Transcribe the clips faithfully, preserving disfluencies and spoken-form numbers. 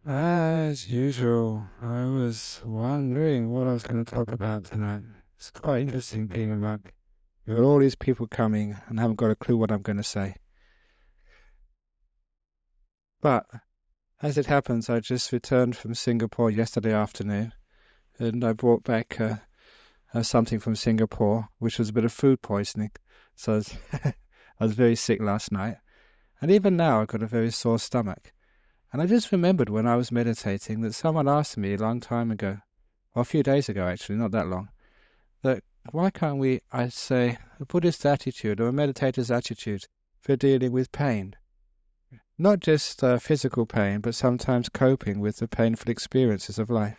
As usual, I was wondering what I was going to talk about tonight. It's quite interesting being a monk. There are all these people coming and I haven't got a clue what I'm going to say. But as it happens, I just returned from Singapore yesterday afternoon and I brought back uh, uh, something from Singapore, which was a bit of food poisoning. So I was, I was very sick last night. And even now, I've got a very sore stomach. And I just remembered when I was meditating that someone asked me a long time ago, or a few days ago actually, not that long, that why can't we, I say, a Buddhist attitude or a meditator's attitude for dealing with pain? Not just uh, physical pain, but sometimes coping with the painful experiences of life.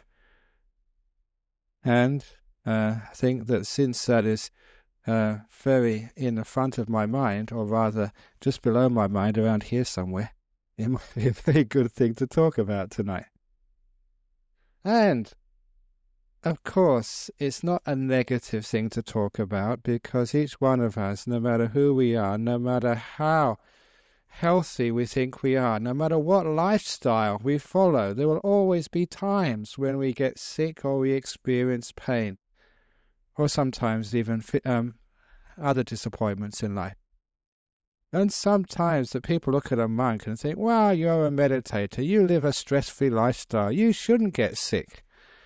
And uh, I think that since that is uh, very in the front of my mind, or rather just below my mind around here somewhere, it might be a very good thing to talk about tonight. And of course, it's not a negative thing to talk about because each one of us, no matter who we are, no matter how healthy we think we are, no matter what lifestyle we follow, there will always be times when we get sick or we experience pain, or sometimes even um, other disappointments in life. And sometimes the people look at a monk and think, well, you're a meditator, you live a stress-free lifestyle, you shouldn't get sick.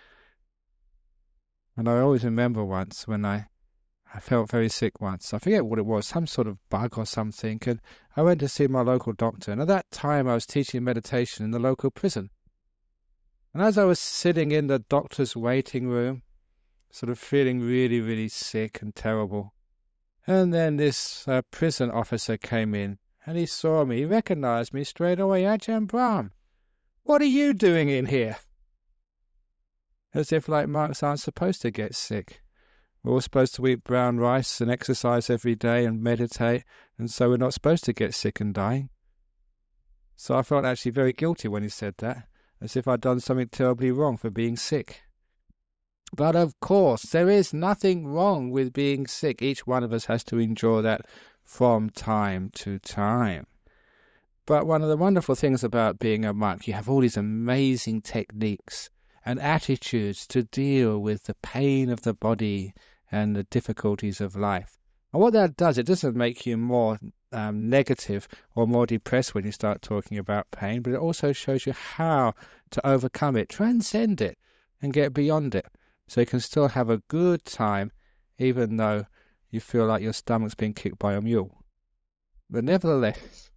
And I always remember once when I, I felt very sick once. I forget what it was, some sort of bug or something. And I went to see my local doctor. And at that time, I was teaching meditation in the local prison. And as I was sitting in the doctor's waiting room, sort of feeling really, really sick and terrible, and then this uh, prison officer came in and he saw me. He recognized me straight away. Ajahn Brahm, what are you doing in here? As if like monks aren't supposed to get sick. We're all supposed to eat brown rice and exercise every day and meditate, and so we're not supposed to get sick and dying. So I felt actually very guilty when he said that, as if I'd done something terribly wrong for being sick. But of course, there is nothing wrong with being sick. Each one of us has to endure that from time to time. But one of the wonderful things about being a monk, you have all these amazing techniques and attitudes to deal with the pain of the body and the difficulties of life. And what that does, it doesn't make you more um, negative or more depressed when you start talking about pain, but it also shows you how to overcome it, transcend it, and get beyond it. So you can still have a good time, even though you feel like your stomach's being kicked by a mule. But nevertheless,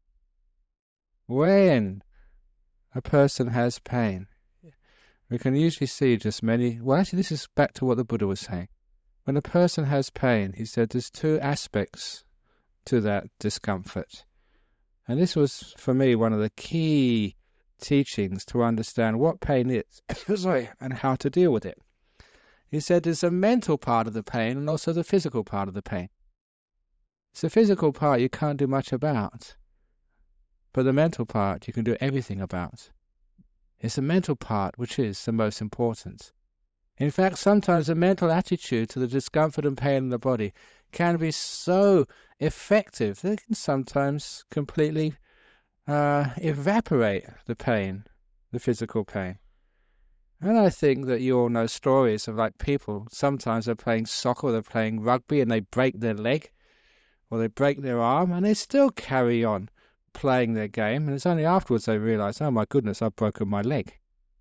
when a person has pain, we can usually see just many... Well, actually, this is back to what the Buddha was saying. When a person has pain, he said there's two aspects to that discomfort. And this was, for me, one of the key teachings to understand what pain is sorry, and how to deal with it. He said there's a mental part of the pain and also the physical part of the pain. It's the physical part you can't do much about, but the mental part you can do everything about. It's the mental part which is the most important. In fact, sometimes the mental attitude to the discomfort and pain in the body can be so effective that it can sometimes completely uh, evaporate the pain, the physical pain. And I think that you all know stories of like people, sometimes they're playing soccer or they're playing rugby and they break their leg or they break their arm and they still carry on playing their game, and it's only afterwards they realise, oh my goodness, I've broken my leg.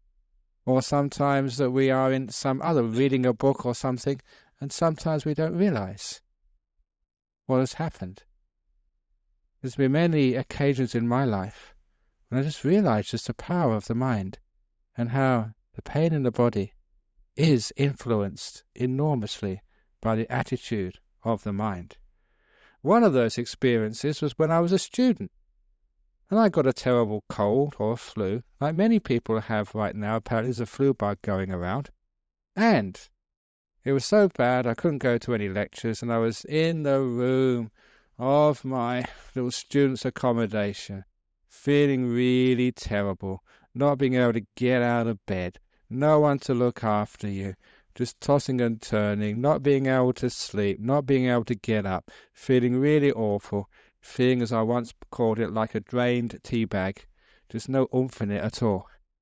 Or sometimes that we are in some other, reading a book or something, and sometimes we don't realise what has happened. There's been many occasions in my life when I just realised just the power of the mind and how the pain in the body is influenced enormously by the attitude of the mind. One of those experiences was when I was a student. And I got a terrible cold or flu, like many people have right now. Apparently there's a flu bug going around. And it was so bad I couldn't go to any lectures, and I was in the room of my little student's accommodation, feeling really terrible, not being able to get out of bed, no one to look after you, just tossing and turning, not being able to sleep, not being able to get up, feeling really awful. Feeling, as I once called it, like a drained tea bag, just no oomph in it at all.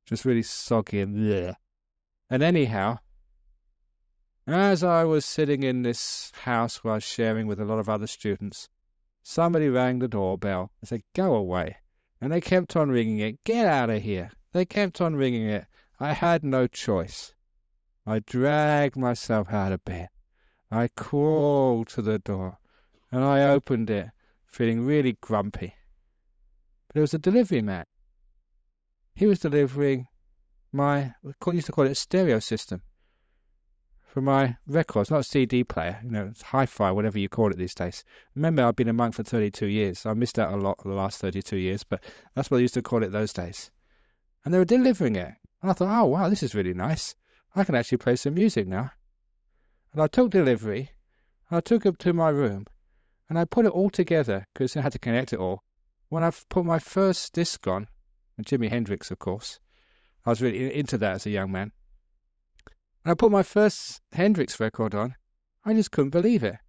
just really soggy and bleh. And anyhow, as I was sitting in this house where I was sharing with a lot of other students, somebody rang the doorbell. I said, go away. And they kept on ringing it. Get out of here. They kept on ringing it. I had no choice. I dragged myself out of bed. I crawled to the door, and I opened it, feeling really grumpy. But it was a delivery man. He was delivering my, we used to call it a stereo system, for my records, not a C D player, you know, it's hi-fi, whatever you call it these days. Remember, I've been a monk for thirty-two years. I missed out a lot the last thirty-two years, but that's what I used to call it those days. And they were delivering it. And I thought, oh, wow, this is really nice. I can actually play some music now. And I took delivery, I took it to my room, and I put it all together, because I had to connect it all. When I put my first disc on, and Jimi Hendrix, of course, I was really into that as a young man. And I put my first Hendrix record on, I just couldn't believe it.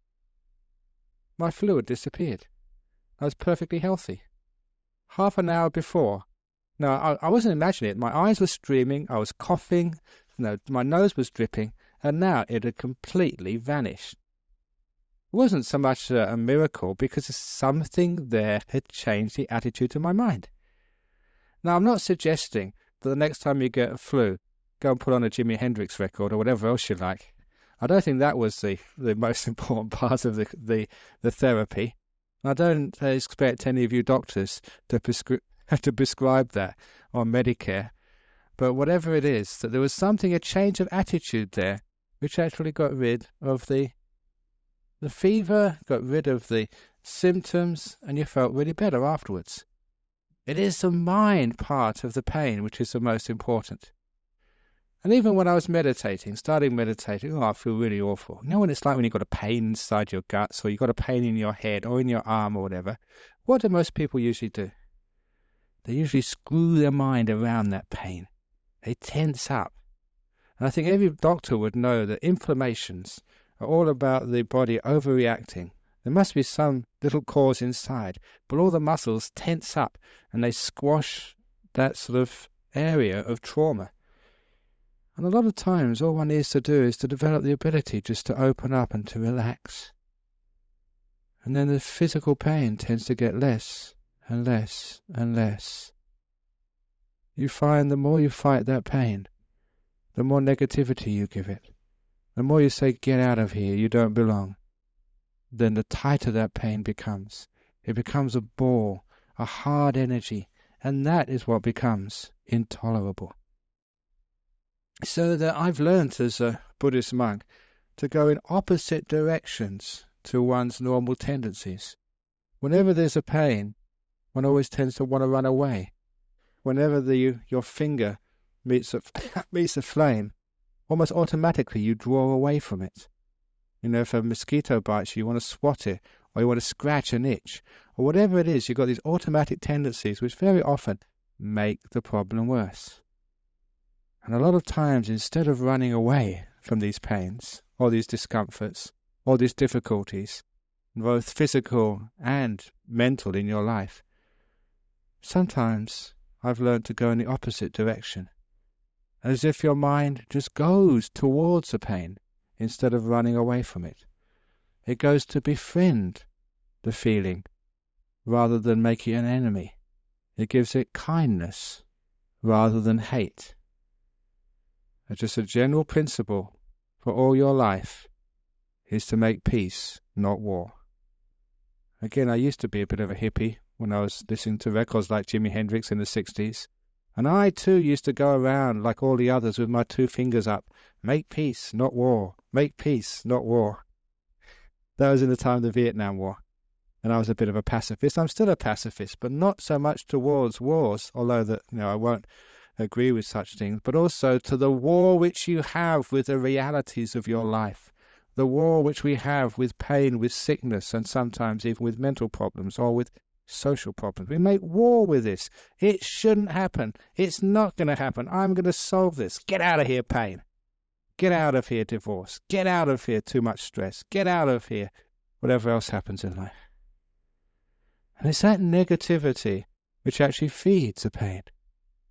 My fluid disappeared. I was perfectly healthy. Half an hour before, no, I, I wasn't imagining it. My eyes were streaming, I was coughing, no, my nose was dripping, and now it had completely vanished. It wasn't so much a, a miracle, because something there had changed the attitude to my mind. Now, I'm not suggesting that the next time you get a flu, go and put on a Jimi Hendrix record or whatever else you like. I don't think that was the, the most important part of the, the, the therapy. I don't uh, expect any of you doctors to, prescri- to prescribe that on Medicare. But whatever it is, that there was something, a change of attitude there, which actually got rid of the the fever, got rid of the symptoms, and you felt really better afterwards. It is the mind part of the pain which is the most important. And even when I was meditating, starting meditating, oh, I feel really awful. You know what it's like when you've got a pain inside your guts, or you've got a pain in your head, or in your arm, or whatever? What do most people usually do? They usually screw their mind around that pain. They tense up. And I think every doctor would know that inflammations are all about the body overreacting. There must be some little cause inside, but all the muscles tense up and they squash that sort of area of trauma. And a lot of times all one needs to do is to develop the ability just to open up and to relax. And then the physical pain tends to get less and less and less. You find the more you fight that pain, the more negativity you give it. The more you say, get out of here, you don't belong, then the tighter that pain becomes. It becomes a ball, a hard energy, and that is what becomes intolerable. So that I've learned as a Buddhist monk to go in opposite directions to one's normal tendencies. Whenever there's a pain, one always tends to want to run away. Whenever the, your finger meets a, meets a flame, almost automatically you draw away from it. You know, if a mosquito bites you, you want to swat it, or you want to scratch an itch, or whatever it is, you've got these automatic tendencies which very often make the problem worse. And a lot of times, instead of running away from these pains, or these discomforts, or these difficulties, both physical and mental in your life, sometimes I've learned to go in the opposite direction. As if your mind just goes towards the pain instead of running away from it. It goes to befriend the feeling rather than make it an enemy. It gives it kindness rather than hate. It's just a general principle for all your life is to make peace, not war. Again, I used to be a bit of a hippie when I was listening to records like Jimi Hendrix in the sixties. And I too used to go around like all the others with my two fingers up. Make peace, not war. Make peace, not war. That was in the time of the Vietnam War. And I was a bit of a pacifist. I'm still a pacifist, but not so much towards wars, although that, you know, I won't agree with such things, but also to the war which you have with the realities of your life. The war which we have with pain, with sickness, and sometimes even with mental problems or with social problems. We make war with this. It shouldn't happen. It's not going to happen. I'm going to solve this. Get out of here, pain. Get out of here, divorce. Get out of here, too much stress. Get out of here, whatever else happens in life. And it's that negativity which actually feeds the pain.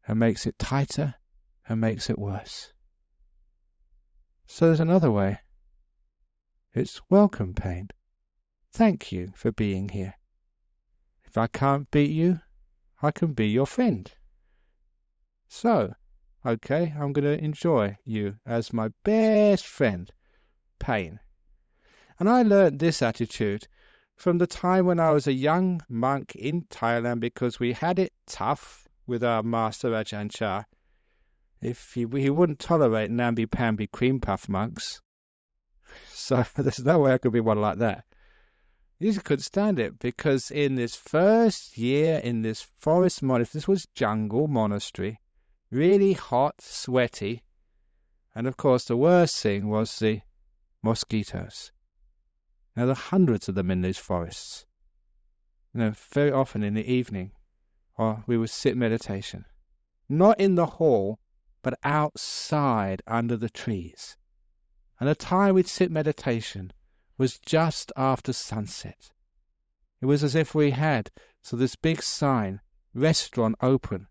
and makes it tighter and makes it worse. So there's another way. It's welcome pain. Thank you for being here. If I can't beat you, I can be your friend. So, okay, I'm going to enjoy you as my best friend, pain. And I learned this attitude from the time when I was a young monk in Thailand, because we had it tough with our master Ajahn Chah. If he, he wouldn't tolerate namby-pamby cream puff monks. So there's no way I could be one like that. He couldn't stand it, because in this first year in this forest monastery, this was jungle monastery, really hot, sweaty, and of course the worst thing was the mosquitoes. Now there are hundreds of them in these forests. You know, very often in the evening, or we would sit meditation, not in the hall, but outside under the trees. And the time we'd sit meditation was just after sunset. It was as if we had so this big sign, restaurant open,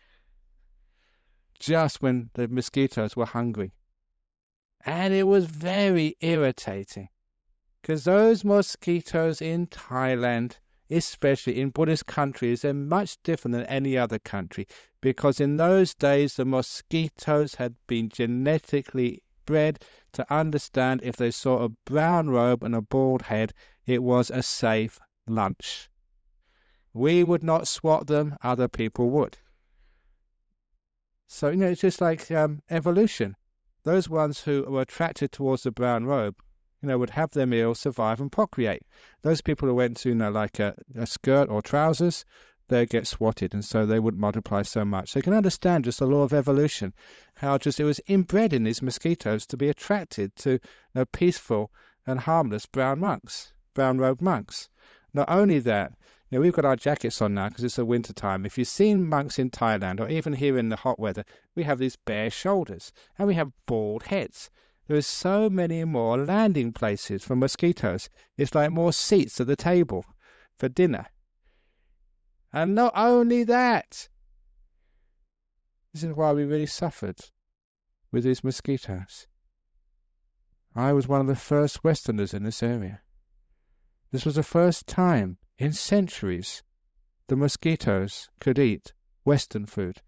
just when the mosquitoes were hungry. And it was very irritating, because those mosquitoes in Thailand, especially in Buddhist countries, are much different than any other country, because in those days the mosquitoes had been genetically bred to understand if they saw a brown robe and a bald head, it was a safe lunch. We would not swat them, other people would. So, you know, it's just like um, evolution. Those ones who were attracted towards the brown robe, you know, would have their meal, survive and procreate. Those people who went to, you know, like a, a skirt or trousers, they'd get swatted, and so they wouldn't multiply so much. So you can understand just the law of evolution, how just it was inbred in these mosquitoes to be attracted to, you know, peaceful and harmless brown monks, brown-robed monks. Not only that, you know, we've got our jackets on now because it's the winter time. If you've seen monks in Thailand, or even here in the hot weather, we have these bare shoulders, and we have bald heads. There are so many more landing places for mosquitoes. It's like more seats at the table for dinner. And not only that, this is why we really suffered with these mosquitoes. I was one of the first Westerners in this area. This was the first time in centuries the mosquitoes could eat Western food.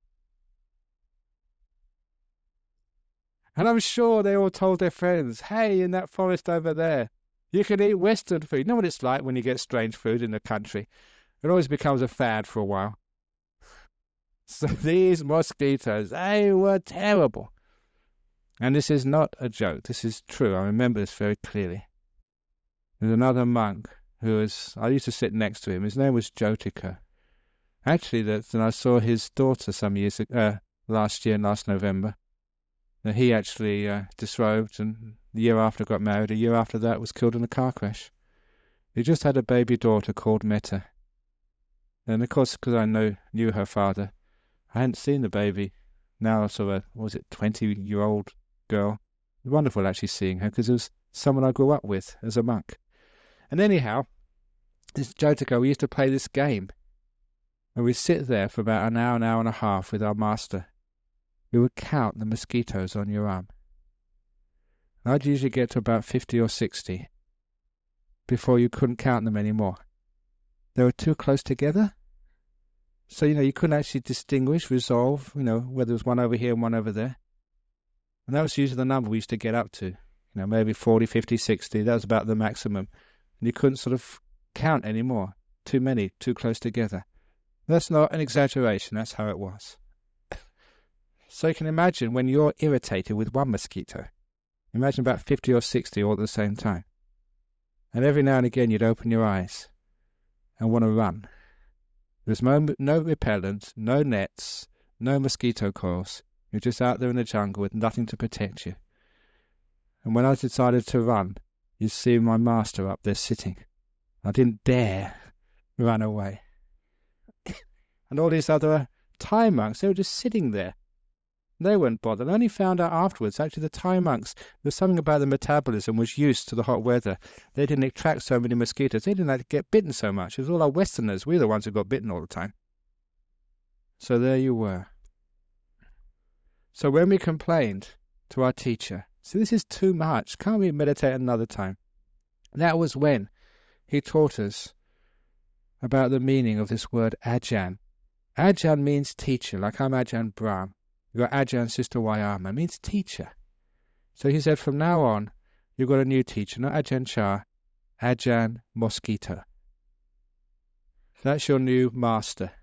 And I'm sure they all told their friends, hey, in that forest over there, you can eat Western food. You know what it's like when you get strange food in the country? It always becomes a fad for a while. So these mosquitoes, they were terrible. And this is not a joke. This is true. I remember this very clearly. There's another monk who was, I used to sit next to him. His name was Jyotika. Actually, that, and I saw his daughter some years ago, uh, last year, last November. That he actually uh, disrobed, and the year after got married. A year after that was killed in a car crash. He just had a baby daughter called Metta. And of course, because I know knew her father, I hadn't seen the baby. Now, sort of a, what was it, twenty-year-old girl. It was wonderful actually seeing her, because it was someone I grew up with as a monk. And anyhow, this Jyotika, we used to play this game. And we'd sit there for about an hour, an hour and a half with our master. We would count the mosquitoes on your arm. And I'd usually get to about fifty or sixty before you couldn't count them anymore. They were too close together. So, you know, you couldn't actually distinguish, resolve, you know, whether there was one over here and one over there. And that was usually the number we used to get up to. You know, maybe forty, fifty, sixty. That was about the maximum. And you couldn't sort of count anymore. Too many, too close together. That's not an exaggeration. That's how it was. So you can imagine when you're irritated with one mosquito. Imagine about fifty or sixty all at the same time. And every now and again you'd open your eyes and want to run. There's no, no repellent, no nets, no mosquito coils. You're just out there in the jungle with nothing to protect you. And when I decided to run, you'd see my master up there sitting. I didn't dare run away. And all these other Thai monks, they were just sitting there. They weren't bothered. I only found out afterwards, actually, the Thai monks, there's something about the metabolism was used to the hot weather. They didn't attract so many mosquitoes. They didn't like to get bitten so much. It was all our Westerners. We were the ones who got bitten all the time. So there you were. So when we complained to our teacher, so this is too much, can't we meditate another time? That was when he taught us about the meaning of this word Ajahn. Ajahn means teacher, like I'm Ajahn Brahm. You've got Ajahn Sister Wayama, it means teacher. So he said, from now on, you've got a new teacher, not Ajahn Chah, Ajahn Mosquito. That's your new master.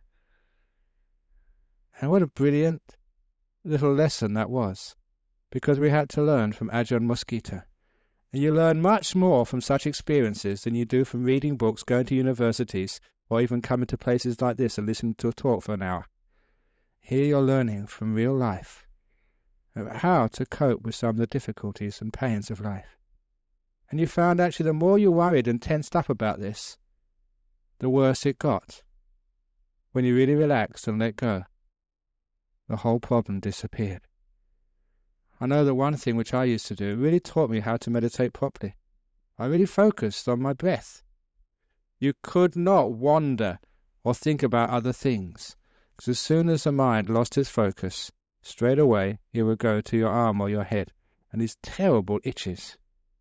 And what a brilliant little lesson that was, because we had to learn from Ajahn Mosquito. And you learn much more from such experiences than you do from reading books, going to universities, or even coming to places like this and listening to a talk for an hour. Here you're learning from real life about how to cope with some of the difficulties and pains of life. And you found actually the more you worried and tensed up about this, the worse it got. When you really relaxed and let go, the whole problem disappeared. I know that one thing which I used to do really taught me how to meditate properly. I really focused on my breath. You could not wander or think about other things, because as soon as the mind lost its focus, straight away it would go to your arm or your head, and these terrible itches.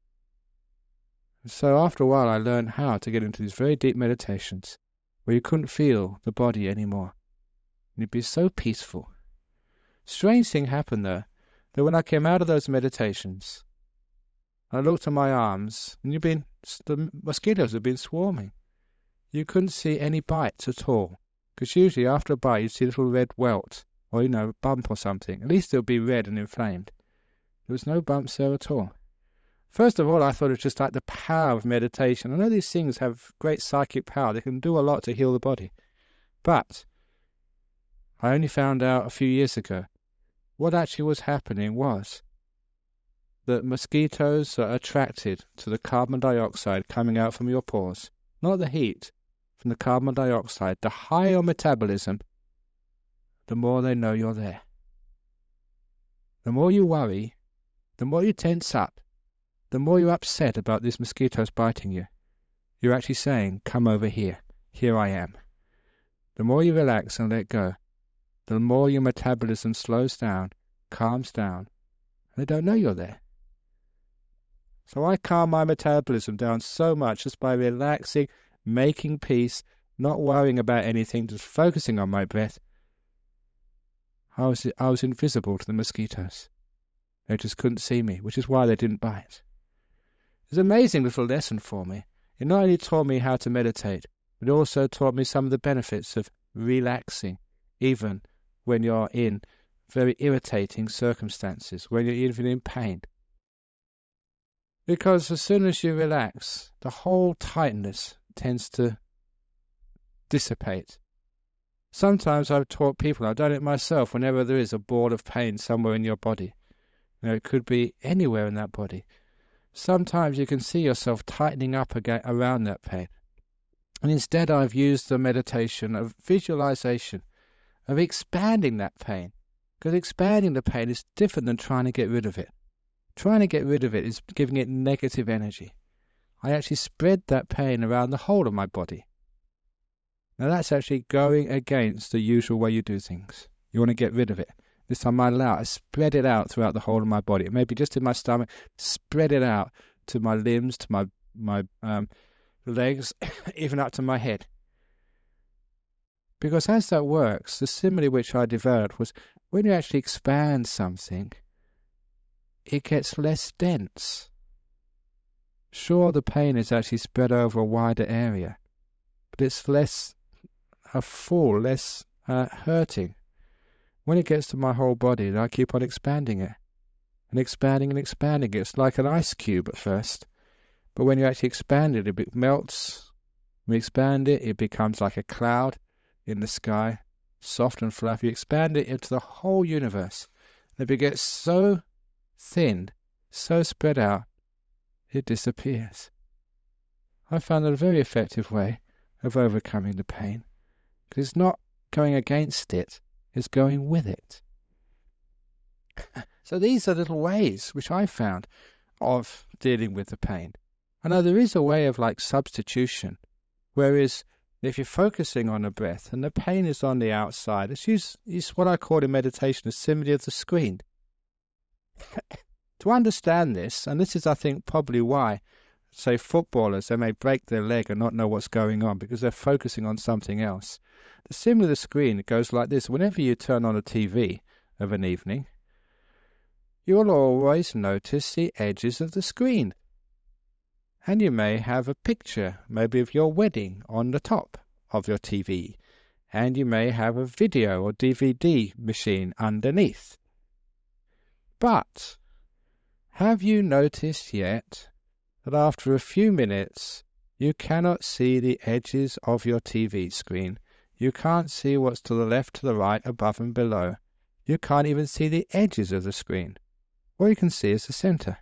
So after a while I learned how to get into these very deep meditations, where you couldn't feel the body anymore. And you'd be so peaceful. Strange thing happened though, that when I came out of those meditations, I looked at my arms, and you've been, the mosquitoes had been swarming. You couldn't see any bites at all, because usually after a bite you'd see a little red welt, or, you know, a bump or something. At least it would be red and inflamed. There was no bumps there at all. First of all, I thought it was just like the power of meditation. I know these things have great psychic power. They can do a lot to heal the body. But I only found out a few years ago what actually was happening was that mosquitoes are attracted to the carbon dioxide coming out from your pores, not the heat, from the carbon dioxide. The higher your metabolism, the more they know you're there. The more you worry, the more you tense up, the more you're upset about these mosquitoes biting you. You're actually saying, come over here, here I am. The more you relax and let go, the more your metabolism slows down, calms down, and they don't know you're there. So I calm my metabolism down so much just by relaxing, making peace, not worrying about anything, just focusing on my breath. I was, I was invisible to the mosquitoes. They just couldn't see me, which is why they didn't bite. It was an amazing little lesson for me. It not only taught me how to meditate, but it also taught me some of the benefits of relaxing, even when you're in very irritating circumstances, when you're even in pain. Because as soon as you relax, the whole tightness tends to dissipate. Sometimes I've taught people, I've done it myself, whenever there is a ball of pain somewhere in your body. You know, it could be anywhere in that body. Sometimes you can see yourself tightening up again around that pain. And instead I've used the meditation of visualization, of expanding that pain. Because expanding the pain is different than trying to get rid of it. Trying to get rid of it is giving it negative energy. I actually spread that pain around the whole of my body. Now that's actually going against the usual way you do things. You want to get rid of it. This time I allow, I spread it out throughout the whole of my body. Maybe just in my stomach, spread it out to my limbs, to my, my um, legs, even up to my head. Because as that works, the simile which I developed was when you actually expand something, it gets less dense. Sure, the pain is actually spread over a wider area, but it's less uh, full, less uh, hurting. When it gets to my whole body, I keep on expanding it, and expanding and expanding it. It's like an ice cube at first, but when you actually expand it, it melts. When you expand it, it becomes like a cloud in the sky, soft and fluffy. You expand it into the whole universe, and it gets so thin, so spread out, it disappears. I found that a very effective way of overcoming the pain, because it's not going against it, it's going with it. So these are little ways which I found of dealing with the pain. I know there is a way of like substitution, whereas If you're focusing on the breath and the pain is on the outside, it's, use, it's what I call in meditation a simile of the screen. To understand this, and this is, I think, probably why, say, footballers, they may break their leg and not know what's going on because they're focusing on something else. The simile of the screen goes like this. Whenever you turn on a T V of an evening, you'll always notice the edges of the screen. And you may have a picture, maybe of your wedding, on the top of your T V. And you may have a video or D V D machine underneath. But have you noticed yet that after a few minutes you cannot see the edges of your T V screen? You can't see what's to the left, to the right, above and below. You can't even see the edges of the screen. All you can see is the center.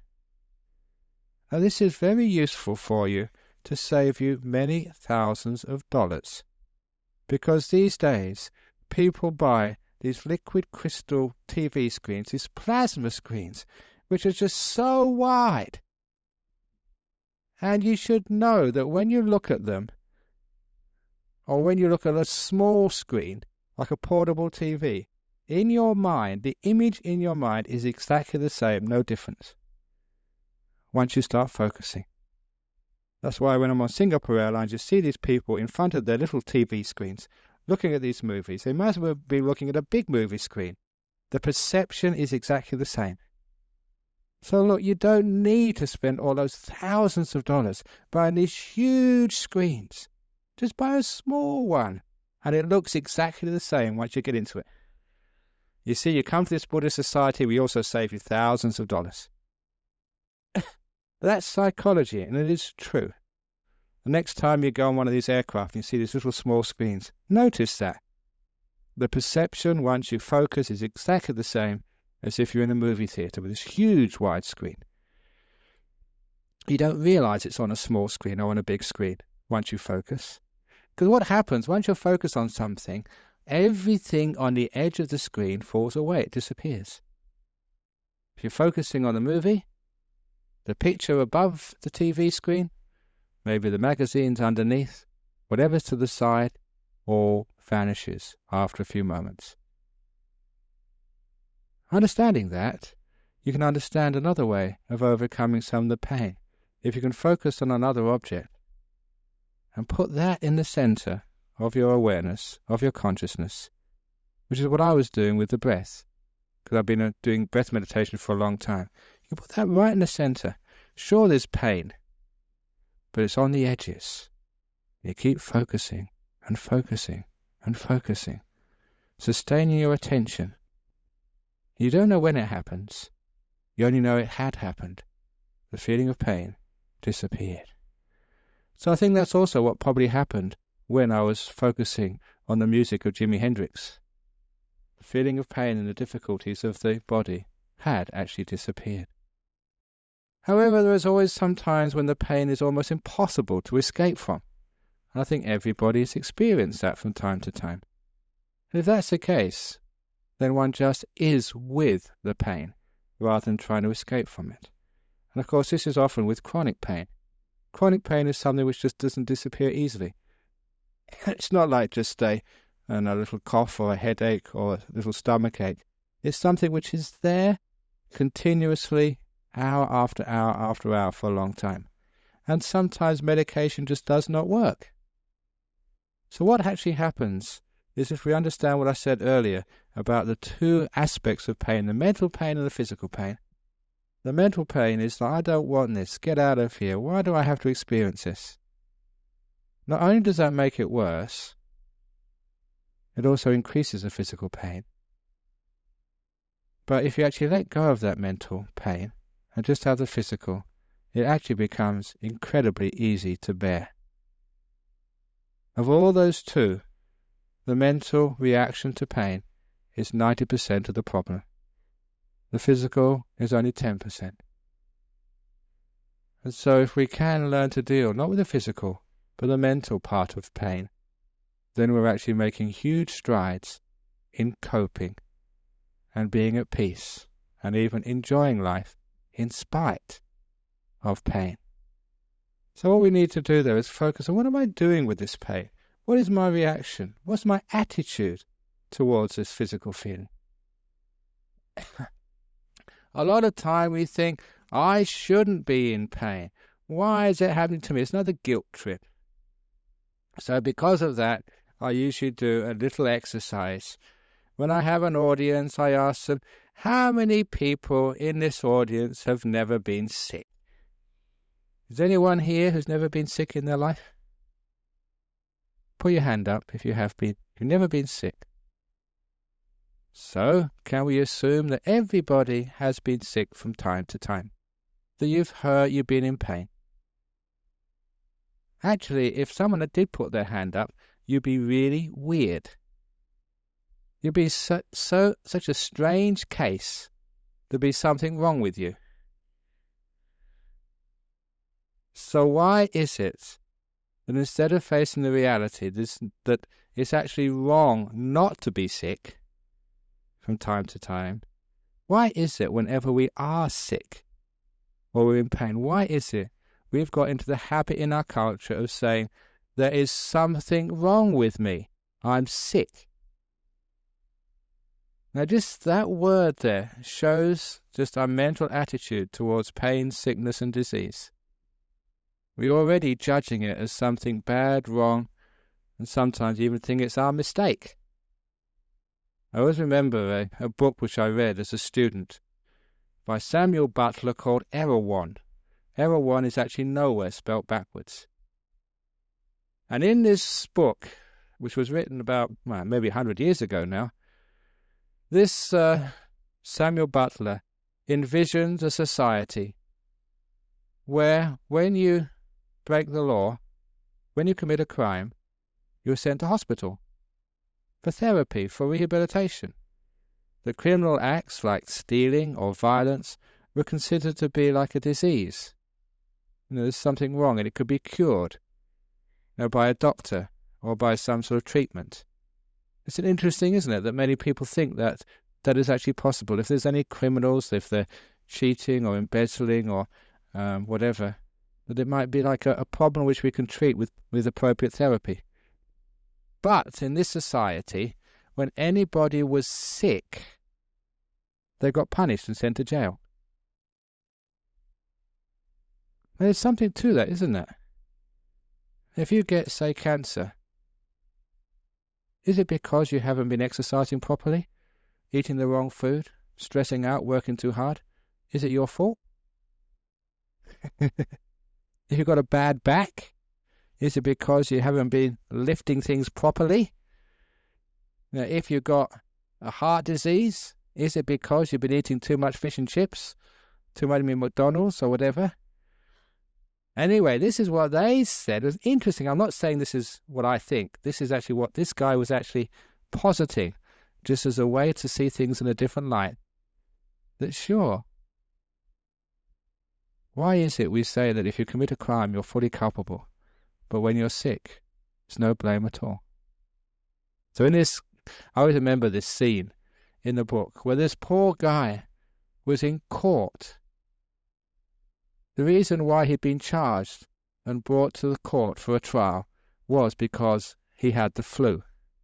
Now this is very useful for you to save you many thousands of dollars. Because these days, people buy these liquid crystal T V screens, these plasma screens, which are just so wide. And you should know that when you look at them, or when you look at a small screen, like a portable T V, in your mind, the image in your mind is exactly the same, no difference, once you start focusing. That's why when I'm on Singapore Airlines, you see these people in front of their little T V screens looking at these movies. They might as well be looking at a big movie screen. The perception is exactly the same. So look, you don't need to spend all those thousands of dollars buying these huge screens. Just buy a small one, and it looks exactly the same once you get into it. You see, you come to this Buddhist society, we also save you thousands of dollars. That's psychology, and it is true. The next time you go on one of these aircraft and you see these little small screens, notice that. The perception once you focus is exactly the same as if you're in a movie theatre with this huge wide screen. You don't realise it's on a small screen or on a big screen once you focus. Because what happens, once you're focused on something, everything on the edge of the screen falls away, it disappears. If you're focusing on the movie, the picture above the T V screen, maybe the magazines underneath, whatever's to the side, all vanishes after a few moments. Understanding that, you can understand another way of overcoming some of the pain. If you can focus on another object and put that in the center of your awareness, of your consciousness, which is what I was doing with the breath, because I've been uh, doing breath meditation for a long time. You put that right in the center. Sure, there's pain, but it's on the edges. You keep focusing and focusing and focusing, sustaining your attention. You don't know when it happens. You only know it had happened. The feeling of pain disappeared. So I think that's also what probably happened when I was focusing on the music of Jimi Hendrix. The feeling of pain and the difficulties of the body had actually disappeared. However, there is always some times when the pain is almost impossible to escape from. And I think everybody has experienced that from time to time. And if that's the case, then one just is with the pain rather than trying to escape from it. And of course, this is often with chronic pain. Chronic pain is something which just doesn't disappear easily. It's not like just a, a little cough or a headache or a little stomach ache. It's something which is there continuously, hour after hour after hour for a long time. And sometimes medication just does not work. So what actually happens is, if we understand what I said earlier about the two aspects of pain, the mental pain and the physical pain, the mental pain is like, I don't want this, get out of here, why do I have to experience this? Not only does that make it worse, it also increases the physical pain. But if you actually let go of that mental pain and just have the physical, it actually becomes incredibly easy to bear. Of all those two, the mental reaction to pain is ninety percent of the problem. The physical is only ten percent. And so if we can learn to deal not with the physical, but the mental part of pain, then we're actually making huge strides in coping and being at peace and even enjoying life in spite of pain. So what we need to do there is focus on, what am I doing with this pain? What is my reaction? What's my attitude towards this physical feeling? A lot of time we think, I shouldn't be in pain. Why is it happening to me? It's another guilt trip. So because of that, I usually do a little exercise. When I have an audience, I ask them, how many people in this audience have never been sick? Is there anyone here who's never been sick in their life? Put your hand up if you have been. You've never been sick. So, can we assume that everybody has been sick from time to time? That you've hurt, you've been in pain? Actually, if someone did put their hand up, you'd be really weird. You'd be so, so such a strange case. There'd be something wrong with you. So why is it that instead of facing the reality this, that it's actually wrong not to be sick from time to time, why is it whenever we are sick or we're in pain, why is it we've got into the habit in our culture of saying, there is something wrong with me, I'm sick? Now just that word there shows just our mental attitude towards pain, sickness and disease. We're already judging it as something bad, wrong, and sometimes even think it's our mistake. I always remember a, a book which I read as a student by Samuel Butler called Erewhon. Erewhon is actually nowhere spelt backwards. And in this book, which was written about well, maybe a hundred years ago now, this uh, Samuel Butler envisions a society where when you break the law, when you commit a crime, you're sent to hospital for therapy, for rehabilitation. The criminal acts like stealing or violence were considered to be like a disease. You know, there's something wrong and it could be cured, you know, by a doctor or by some sort of treatment. It's interesting, isn't it, that many people think that that is actually possible. If there's any criminals, if they're cheating or embezzling or um, whatever, that it might be like a, a problem which we can treat with, with appropriate therapy. But in this society, when anybody was sick, they got punished and sent to jail. There's something to that, isn't there? If you get, say, cancer, is it because you haven't been exercising properly, eating the wrong food, stressing out, working too hard? Is it your fault? If you've got a bad back, is it because you haven't been lifting things properly? Now, if you've got a heart disease, is it because you've been eating too much fish and chips, too much McDonald's or whatever? Anyway, this is what they said. It was interesting. I'm not saying this is what I think. This is actually what this guy was actually positing, just as a way to see things in a different light. That sure, why is it we say that if you commit a crime, you're fully culpable, but when you're sick, there's no blame at all? So in this, I always remember this scene in the book where this poor guy was in court. The reason why he'd been charged and brought to the court for a trial was because he had the flu.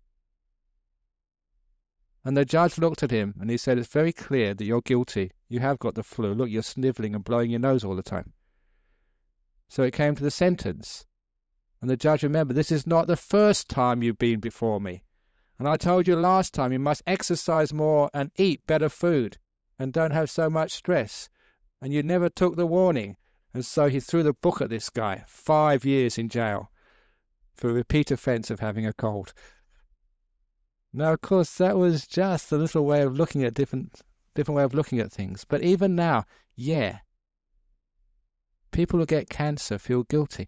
And the judge looked at him and he said, it's very clear that you're guilty. You have got the flu. Look, you're snivelling and blowing your nose all the time. So it came to the sentence. And the judge remembered, this is not the first time you've been before me. And I told you last time you must exercise more and eat better food and don't have so much stress. And you never took the warning. And so he threw the book at this guy. Five years in jail for a repeat offence of having a cold. Now, of course, that was just a little way of looking at different, different way of looking at things. But even now, yeah, people who get cancer feel guilty.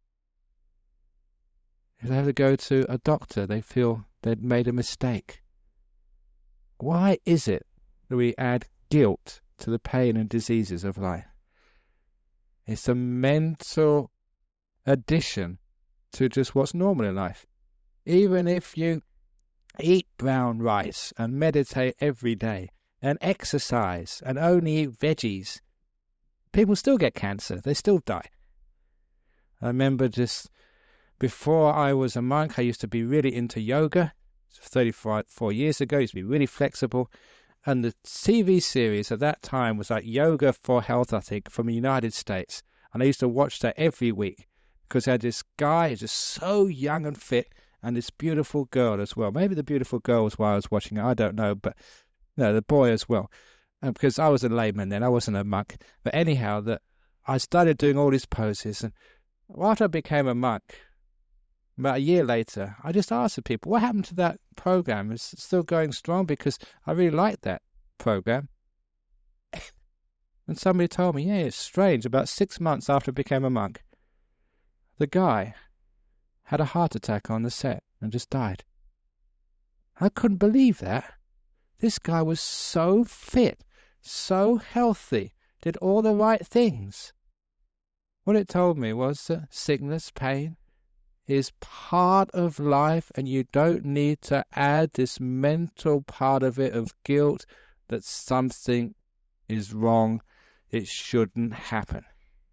If they have to go to a doctor, they feel they'd made a mistake. Why is it that we add guilt to the pain and diseases of life? It's a mental addition to just what's normal in life. Even if you eat brown rice and meditate every day and exercise and only eat veggies, people still get cancer. They still die. I remember just Before I was a monk, I used to be really into yoga. thirty-four years ago, I used to be really flexible. And the T V series at that time was like Yoga for Health, I think, from the United States. And I used to watch that every week because I had this guy who's just so young and fit, and this beautiful girl as well. Maybe the beautiful girl was while I was watching it, I don't know, but no, the boy as well. And because I was a layman then, I wasn't a monk. But anyhow, that I started doing all these poses, and after I became a monk, about a year later, I just asked the people, what happened to that program? It's still going strong because I really liked that program. And somebody told me, yeah, it's strange. About six months after I became a monk, the guy had a heart attack on the set and just died. I couldn't believe that. This guy was so fit, so healthy, did all the right things. What it told me was that sickness, pain, is part of life, and you don't need to add this mental part of it of guilt that something is wrong, it shouldn't happen.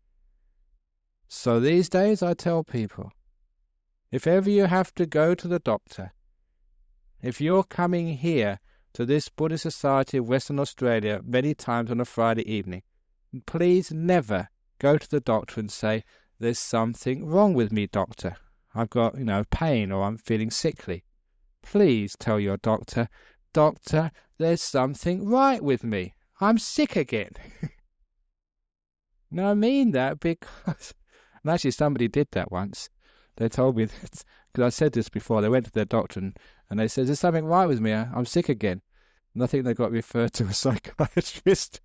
So these days I tell people, if ever you have to go to the doctor, if you're coming here to this Buddhist Society of Western Australia many times on a Friday evening, please never go to the doctor and say, there's something wrong with me, doctor. I've got, you know, pain, or I'm feeling sickly. Please tell your doctor, doctor, there's something right with me. I'm sick again. Now, I mean that because, and actually somebody did that once. They told me that, because I said this before, they went to their doctor and, and they said, there's something right with me, I'm sick again. And I think they got referred to a psychiatrist.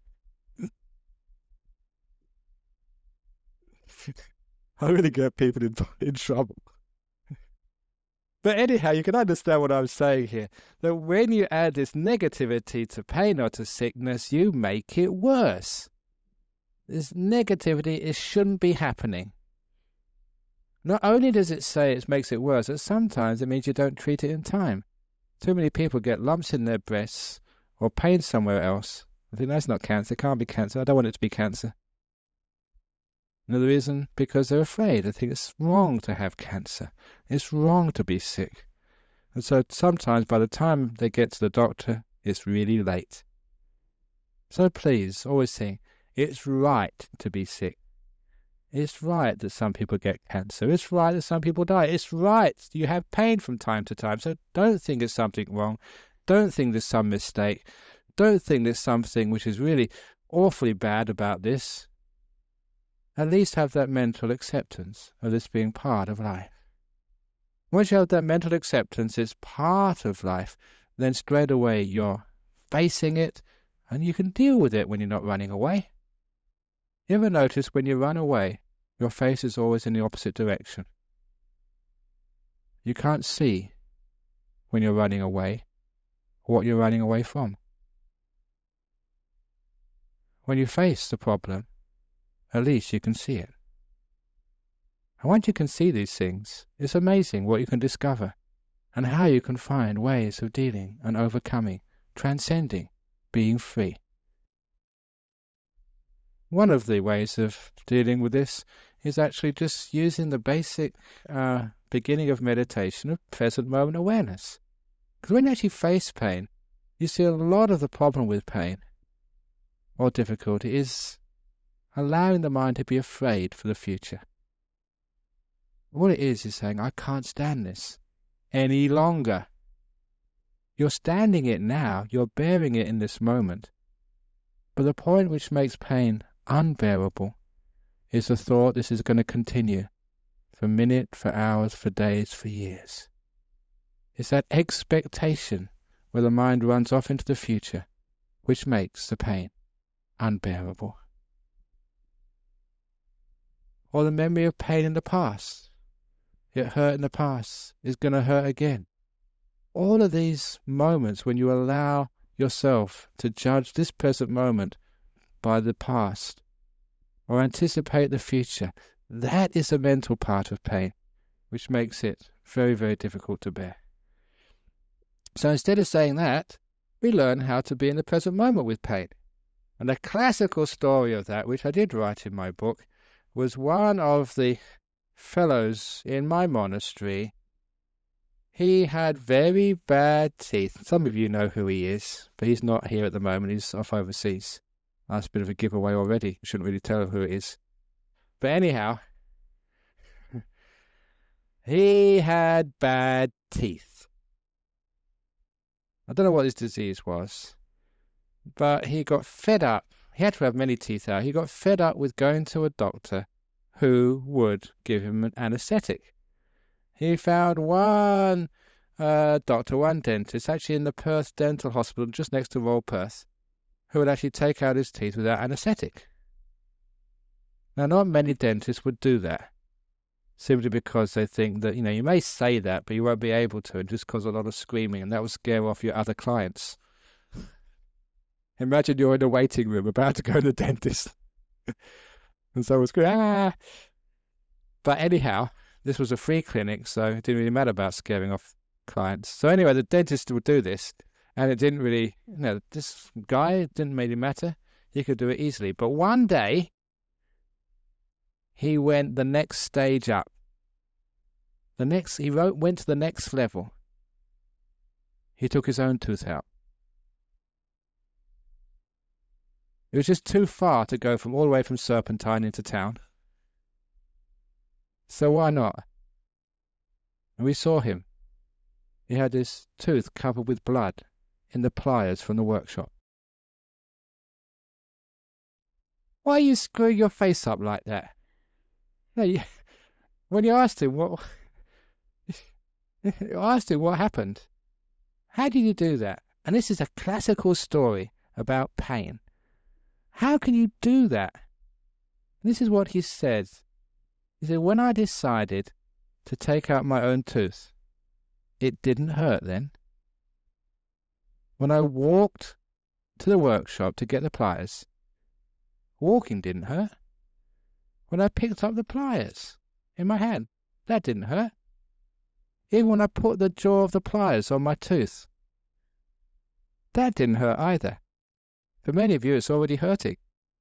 I really get people in, in trouble. But anyhow, you can understand what I'm saying here. That when you add this negativity to pain or to sickness, you make it worse. This negativity, it shouldn't be happening. Not only does it say it makes it worse, but sometimes it means you don't treat it in time. Too many people get lumps in their breasts or pain somewhere else. I think that's not cancer. It can't be cancer. I don't want it to be cancer. Another reason, because they're afraid. They think it's wrong to have cancer. It's wrong to be sick. And so sometimes by the time they get to the doctor, it's really late. So please, always think, it's right to be sick. It's right that some people get cancer. It's right that some people die. It's right you have pain from time to time. So don't think it's something wrong. Don't think there's some mistake. Don't think there's something which is really awfully bad about this. At least have that mental acceptance of this being part of life. Once you have that mental acceptance, it's part of life, then straight away you're facing it and you can deal with it when you're not running away. You ever notice when you run away, your face is always in the opposite direction? You can't see when you're running away what you're running away from. When you face the problem, at least you can see it. And once you can see these things, it's amazing what you can discover and how you can find ways of dealing and overcoming, transcending, being free. One of the ways of dealing with this is actually just using the basic uh, beginning of meditation of present moment awareness. Because when you actually face pain, you see a lot of the problem with pain or difficulty is allowing the mind to be afraid for the future. What it is is saying, I can't stand this any longer. You're standing it now, you're bearing it in this moment. But the point which makes pain unbearable is the thought this is going to continue for minutes, for hours, for days, for years. It's that expectation where the mind runs off into the future which makes the pain unbearable. Or the memory of pain in the past. It hurt in the past, it's going to hurt again. All of these moments when you allow yourself to judge this present moment by the past or anticipate the future, that is a mental part of pain, which makes it very, very difficult to bear. So instead of saying that, we learn how to be in the present moment with pain. And the classical story of that, which I did write in my book, was one of the fellows in my monastery, he had very bad teeth. Some of you know who he is, but he's not here at the moment. He's off overseas. That's a bit of a giveaway already. Shouldn't really tell who it is. But anyhow, he had bad teeth. I don't know what his disease was, but he got fed up. He had to have many teeth out. He got fed up with going to a doctor who would give him an anesthetic. He found one uh, doctor, one dentist, actually in the Perth Dental Hospital, just next to Royal Perth, who would actually take out his teeth without anesthetic. Now, not many dentists would do that, simply because they think that, you know, you may say that, but you won't be able to, and just cause a lot of screaming, and that will scare off your other clients. Imagine you're in a waiting room about to go to the dentist, and someone's screaming, ah! But anyhow, this was a free clinic, so it didn't really matter about scaring off clients. So anyway, the dentist would do this, and it didn't really, you know, this guy, it didn't really matter. He could do it easily. But one day, he went the next stage up. The next, he wrote, went to the next level. He took his own tooth out. It was just too far to go from all the way from Serpentine into town. So why not? And we saw him. He had his tooth covered with blood in the pliers from the workshop. Why you screw your face up like that? No, you, when you asked him what, you asked him what happened. How did you do that? And this is a classical story about pain. How can you do that? This is what he said. He said, when I decided to take out my own tooth, it didn't hurt then. When I walked to the workshop to get the pliers, walking didn't hurt. When I picked up the pliers in my hand, that didn't hurt. Even when I put the jaw of the pliers on my tooth, that didn't hurt either. For many of you, it's already hurting.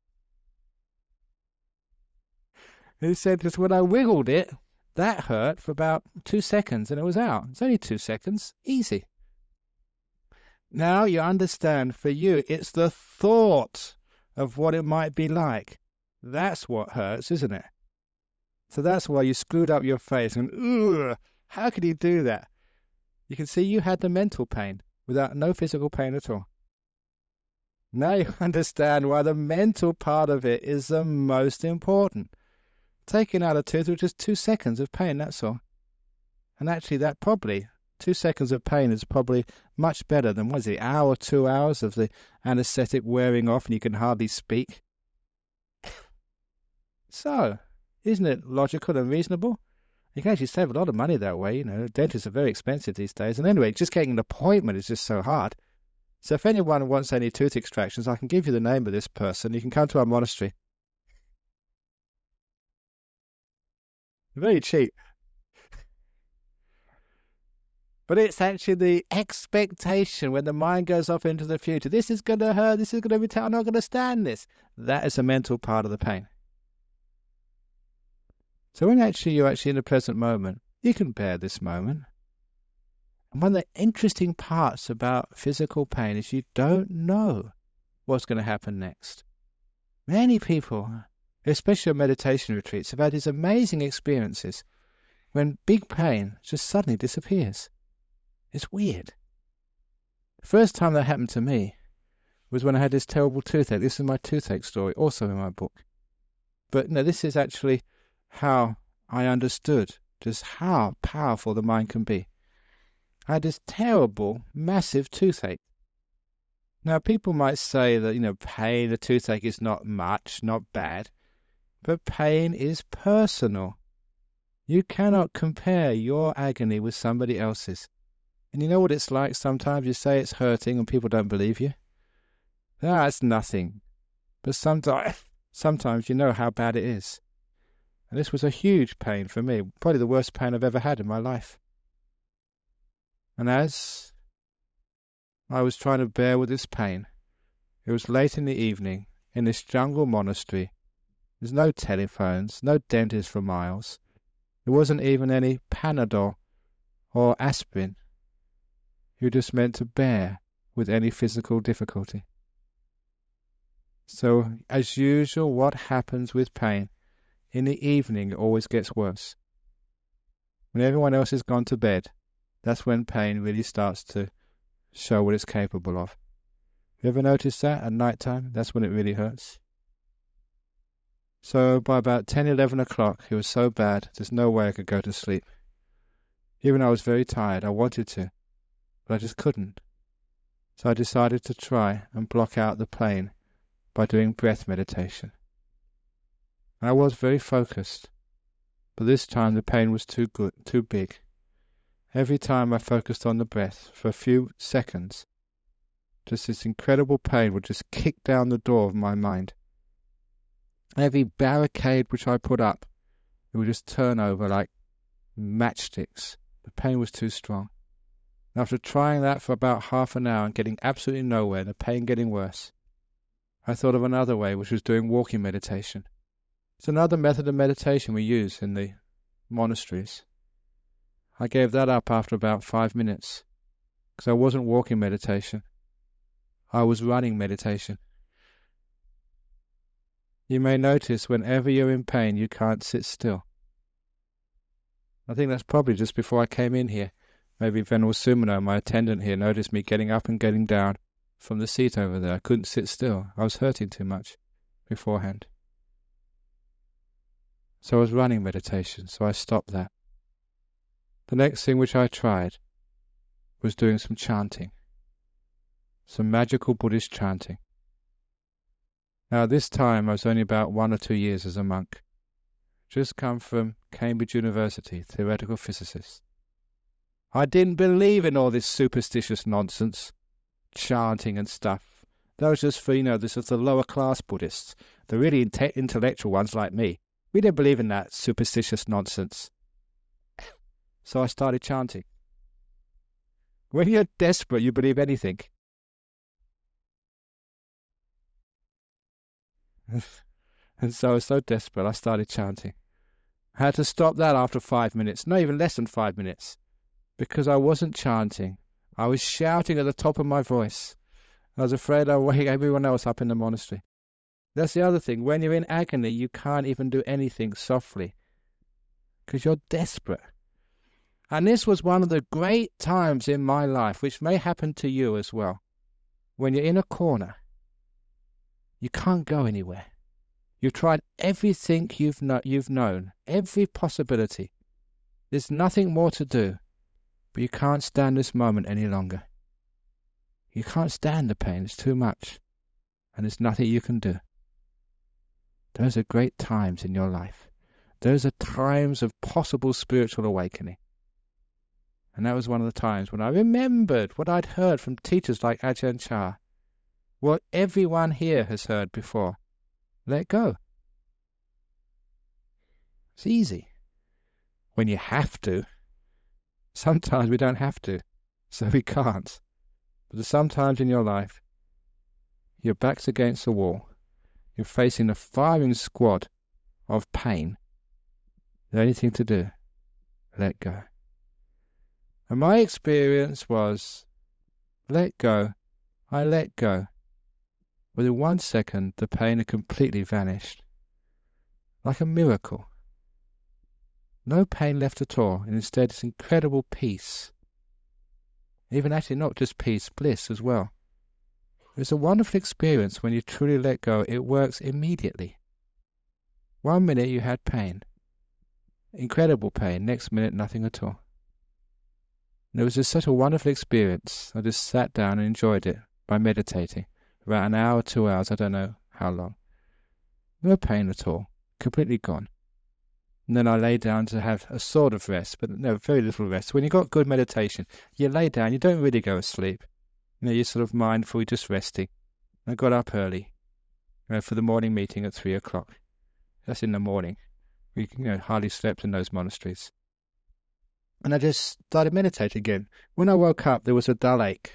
He said, because when I wiggled it, that hurt for about two seconds and it was out. It's only two seconds. Easy. Now you understand, for you, it's the thought of what it might be like. That's what hurts, isn't it? So that's why you screwed up your face and, ugh, how could you do that? You can see you had the mental pain without no physical pain at all. Now you understand why the mental part of it is the most important. Taking out a tooth was just two seconds of pain, that's all. And actually that probably, two seconds of pain is probably much better than, what is it, hour, two hours of the anaesthetic wearing off and you can hardly speak. So, isn't it logical and reasonable? You can actually save a lot of money that way, you know. Dentists are very expensive these days. And anyway, just getting an appointment is just so hard. So if anyone wants any tooth extractions, I can give you the name of this person. You can come to our monastery. Very cheap. But it's actually the expectation when the mind goes off into the future. This is going to hurt. This is going to be tough. I'm not going to stand this. That is the mental part of the pain. So when actually you're actually in the present moment, you can bear this moment. And one of the interesting parts about physical pain is you don't know what's going to happen next. Many people, especially on meditation retreats, have had these amazing experiences when big pain just suddenly disappears. It's weird. The first time that happened to me was when I had this terrible toothache. This is my toothache story, also in my book. But no, this is actually how I understood just how powerful the mind can be. I had this terrible, massive toothache. Now, people might say that, you know, pain, a toothache is not much, not bad. But pain is personal. You cannot compare your agony with somebody else's. And you know what it's like sometimes? You say it's hurting and people don't believe you. Ah, it's nothing. But sometimes, sometimes you know how bad it is. And this was a huge pain for me, probably the worst pain I've ever had in my life. And as I was trying to bear with this pain, it was late in the evening in this jungle monastery. There's no telephones, no dentists for miles. There wasn't even any Panadol or aspirin. You were just meant to bear with any physical difficulty. So, as usual, what happens with pain? In the evening, it always gets worse. When everyone else has gone to bed, that's when pain really starts to show what it's capable of. You ever notice that at night time? That's when it really hurts. So by about ten, eleven o'clock, it was so bad, there's no way I could go to sleep. Even though I was very tired, I wanted to, but I just couldn't. So I decided to try and block out the pain by doing breath meditation. And I was very focused, but this time the pain was too good, too big. Every time I focused on the breath for a few seconds, just this incredible pain would just kick down the door of my mind. Every barricade which I put up, it would just turn over like matchsticks. The pain was too strong. And after trying that for about half an hour and getting absolutely nowhere, the pain getting worse, I thought of another way, which was doing walking meditation. It's another method of meditation we use in the monasteries. I gave that up after about five minutes, because I wasn't walking meditation. I was running meditation. You may notice whenever you're in pain, you can't sit still. I think that's probably just before I came in here. Maybe Venerable Sumino, my attendant here, noticed me getting up and getting down from the seat over there. I couldn't sit still. I was hurting too much beforehand. So I was running meditation, so I stopped that. The next thing which I tried was doing some chanting, some magical Buddhist chanting. Now at this time I was only about one or two years as a monk, just come from Cambridge University, theoretical physicist. I didn't believe in all this superstitious nonsense, chanting and stuff. That was just for, you know, this is the lower class Buddhists, the really inte- intellectual ones like me. We didn't believe in that superstitious nonsense. So I started chanting. When you're desperate, you believe anything. And so I was so desperate, I started chanting. I had to stop that after five minutes, not even less than five minutes, because I wasn't chanting. I was shouting at the top of my voice. I was afraid I'd wake everyone else up in the monastery. That's the other thing. When you're in agony, you can't even do anything softly, because you're desperate. And this was one of the great times in my life, which may happen to you as well. When you're in a corner, you can't go anywhere. You've tried everything you've, no- you've known, every possibility. There's nothing more to do, but you can't stand this moment any longer. You can't stand the pain, it's too much, and there's nothing you can do. Those are great times in your life. Those are times of possible spiritual awakening. And that was one of the times when I remembered what I'd heard from teachers like Ajahn Chah, what everyone here has heard before. Let go. It's easy. When you have to. Sometimes we don't have to, so we can't. But there's sometimes in your life, your back's against the wall, you're facing a firing squad of pain. The only thing to do, let go. And my experience was, let go, I let go. Within one second, the pain had completely vanished. Like a miracle. No pain left at all, and instead this incredible peace. Even actually not just peace, bliss as well. It's a wonderful experience when you truly let go. It works immediately. One minute you had pain. Incredible pain. Next minute, nothing at all. And it was just such a wonderful experience. I just sat down and enjoyed it by meditating. About an hour, two hours, I don't know how long. No pain at all. Completely gone. And then I lay down to have a sort of rest, but no, very little rest. When you've got good meditation, you lay down, you don't really go to sleep. You know, you're sort of mindful, you're just resting. I got up early, you know, for the morning meeting at three o'clock. That's in the morning. We, you know, hardly slept in those monasteries. And I just started meditating again. When I woke up, there was a dull ache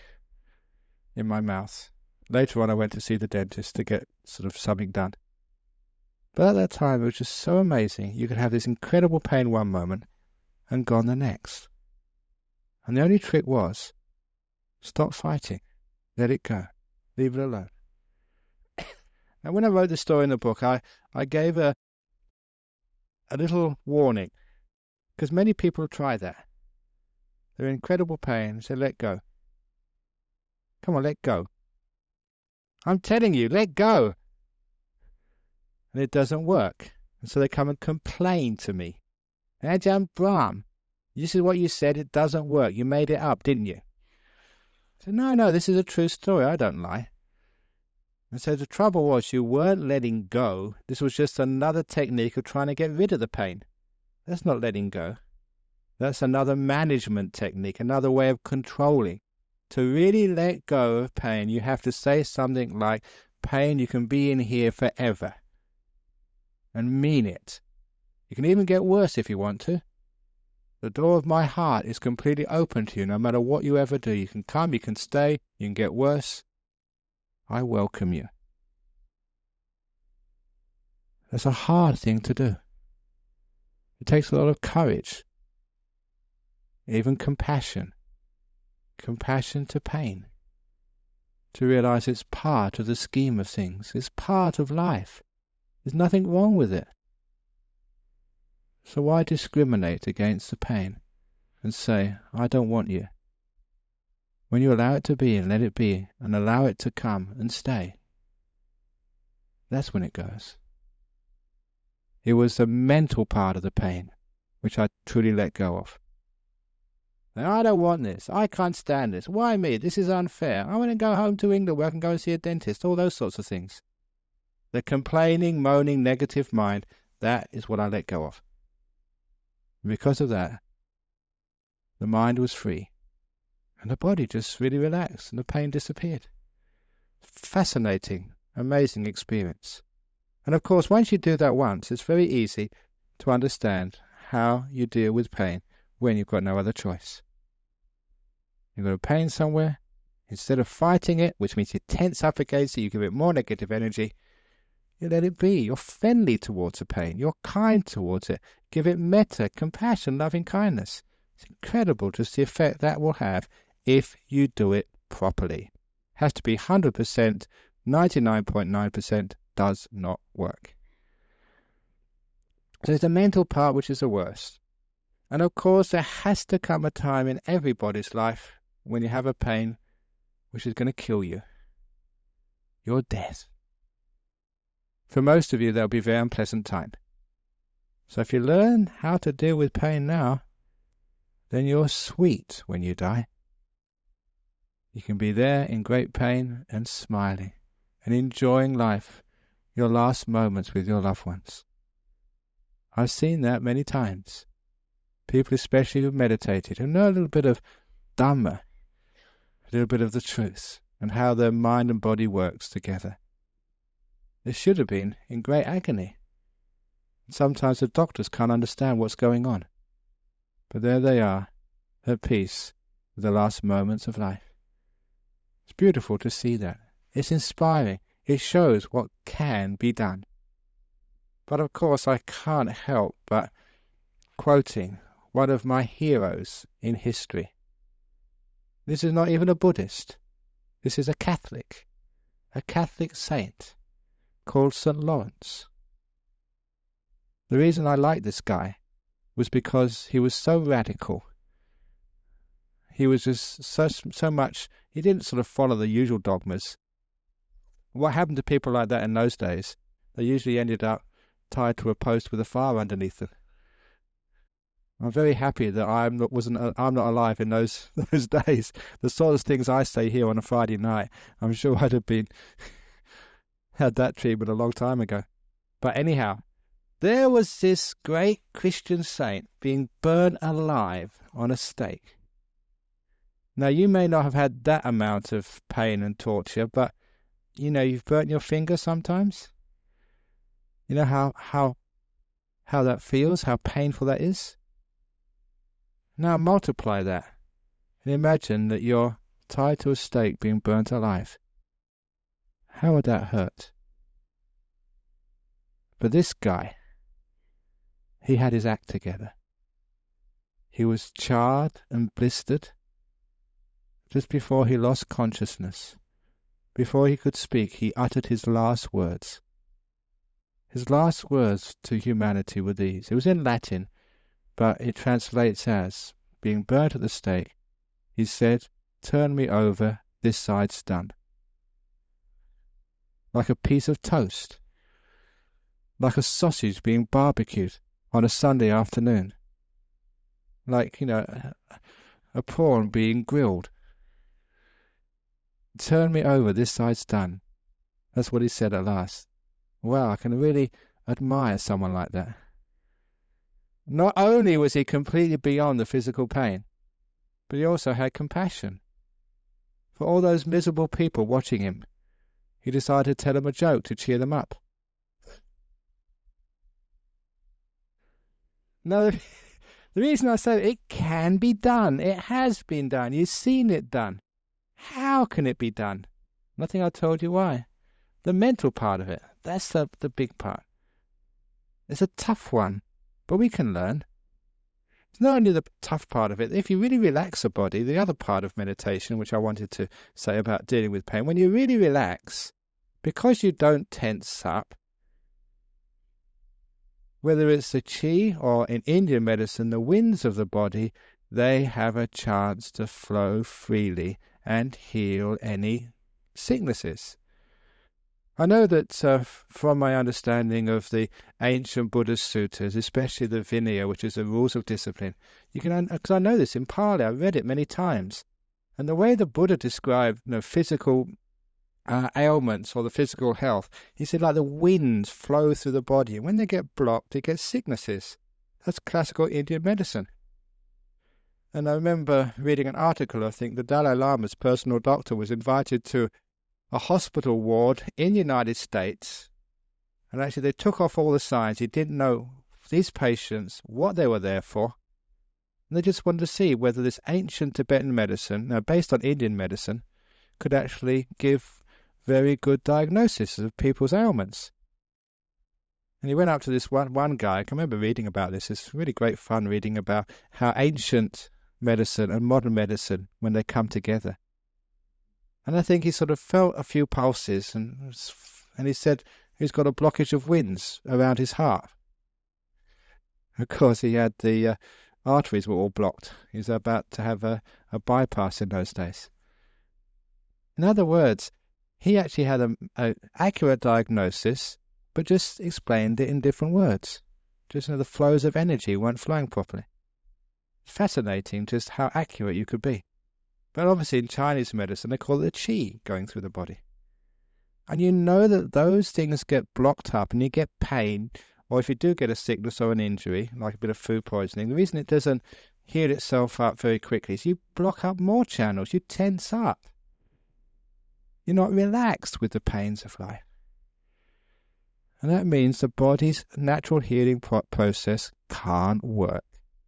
in my mouth. Later on, I went to see the dentist to get sort of something done. But at that time, it was just so amazing. You could have this incredible pain one moment and gone the next. And the only trick was, stop fighting. Let it go. Leave it alone. Now, when I wrote this story in the book, I, I gave a, a little warning, because many people try that. They're in incredible pain, so let go. Come on, let go. I'm telling you, let go. And it doesn't work. And so they come and complain to me. Ajahn Brahm, this is what you said, it doesn't work. You made it up, didn't you? I said, no, no, this is a true story. I don't lie. And so the trouble was you weren't letting go. This was just another technique of trying to get rid of the pain. That's not letting go. That's another management technique, another way of controlling. To really let go of pain, you have to say something like, pain, you can be in here forever. And mean it. You can even get worse if you want to. The door of my heart is completely open to you, no matter what you ever do. You can come, you can stay, you can get worse. I welcome you. That's a hard thing to do. It takes a lot of courage, even compassion. Compassion to pain. To realize it's part of the scheme of things. It's part of life. There's nothing wrong with it. So why discriminate against the pain and say, I don't want you? When you allow it to be and let it be and allow it to come and stay, that's when it goes. It was the mental part of the pain which I truly let go of. Now, I don't want this. I can't stand this. Why me? This is unfair. I want to go home to England where I can go and see a dentist. All those sorts of things. The complaining, moaning, negative mind, that is what I let go of. Because of that, the mind was free. And the body just really relaxed and the pain disappeared. Fascinating, amazing experience. And of course, once you do that once, it's very easy to understand how you deal with pain when you've got no other choice. You've got a pain somewhere. Instead of fighting it, which means you tense up against it, you give it more negative energy, you let it be. You're friendly towards the pain. You're kind towards it. Give it metta, compassion, loving kindness. It's incredible just the effect that will have if you do it properly. Has to be one hundred percent, ninety-nine point nine percent does not work. So there's the mental part which is the worst. And of course there has to come a time in everybody's life when you have a pain which is going to kill you. Your death. For most of you that'll be a very unpleasant time. So if you learn how to deal with pain now, then you're sweet when you die. You can be there in great pain and smiling and enjoying life, your last moments with your loved ones. I've seen that many times. People especially who've meditated, who know a little bit of Dhamma, a little bit of the truth, and how their mind and body works together. They should have been in great agony. Sometimes the doctors can't understand what's going on. But there they are, at peace with the last moments of life. It's beautiful to see that. It's inspiring. It shows what can be done. But of course I can't help but quoting one of my heroes in history. This is not even a Buddhist. This is a Catholic. A Catholic saint called Saint Lawrence. The reason I like this guy was because he was so radical. He was just so, so much, he didn't sort of follow the usual dogmas. What happened to people like that in those days? They usually ended up tied to a post with a fire underneath them. I'm very happy that I'm not, wasn't, I'm not alive in those, those days. The sort of things I say here on a Friday night, I'm sure I'd have been, had that treatment a long time ago. But anyhow, there was this great Christian saint being burned alive on a stake. Now, you may not have had that amount of pain and torture, but, you know, you've burnt your finger sometimes. You know how, how, how that feels, how painful that is? Now multiply that and imagine that you're tied to a stake being burnt alive. How would that hurt? But this guy, he had his act together. He was charred and blistered just before he lost consciousness. Before he could speak, he uttered his last words. His last words to humanity were these. It was in Latin, but it translates as, being burnt at the stake, he said, "Turn me over, this side's done." Like a piece of toast. Like a sausage being barbecued on a Sunday afternoon. Like, you know, a prawn being grilled. "Turn me over, this side's done." That's what he said at last. Wow, I can really admire someone like that. Not only was he completely beyond the physical pain, but he also had compassion for all those miserable people watching him. He decided to tell them a joke to cheer them up. No, the reason I say it can be done. It has been done. You've seen it done. How can it be done? Nothing I told you why. The mental part of it, that's the, the big part. It's a tough one, but we can learn. It's not only the tough part of it. If you really relax the body, the other part of meditation, which I wanted to say about dealing with pain, when you really relax, because you don't tense up, whether it's the chi or in Indian medicine, the winds of the body, they have a chance to flow freely and heal any sicknesses. I know that uh, from my understanding of the ancient Buddhist sutras, especially the Vinaya, which is the rules of discipline, you can, because I know this in Pali, I've read it many times, and the way the Buddha described, you know, physical uh, ailments or the physical health, he said like the winds flow through the body, and when they get blocked, it gets sicknesses. That's classical Indian medicine. And I remember reading an article, I think the Dalai Lama's personal doctor was invited to a hospital ward in the United States, and actually they took off all the signs. He didn't know these patients, what they were there for, and they just wanted to see whether this ancient Tibetan medicine, now based on Indian medicine, could actually give very good diagnosis of people's ailments. And he went up to this one, one guy, I can remember reading about this, it's really great fun reading about how ancient medicine and modern medicine, when they come together. And I think he sort of felt a few pulses, and and he said he's got a blockage of winds around his heart. Of course, he had the uh, arteries were all blocked. He was about to have a, a bypass in those days. In other words, he actually had an accurate diagnosis, but just explained it in different words. Just you know, the flows of energy weren't flowing properly. Fascinating just how accurate you could be. But obviously in Chinese medicine, they call it qi going through the body. And you know that those things get blocked up and you get pain, or if you do get a sickness or an injury, like a bit of food poisoning, the reason it doesn't heal itself up very quickly is you block up more channels, you tense up. You're not relaxed with the pains of life. And that means the body's natural healing process can't work.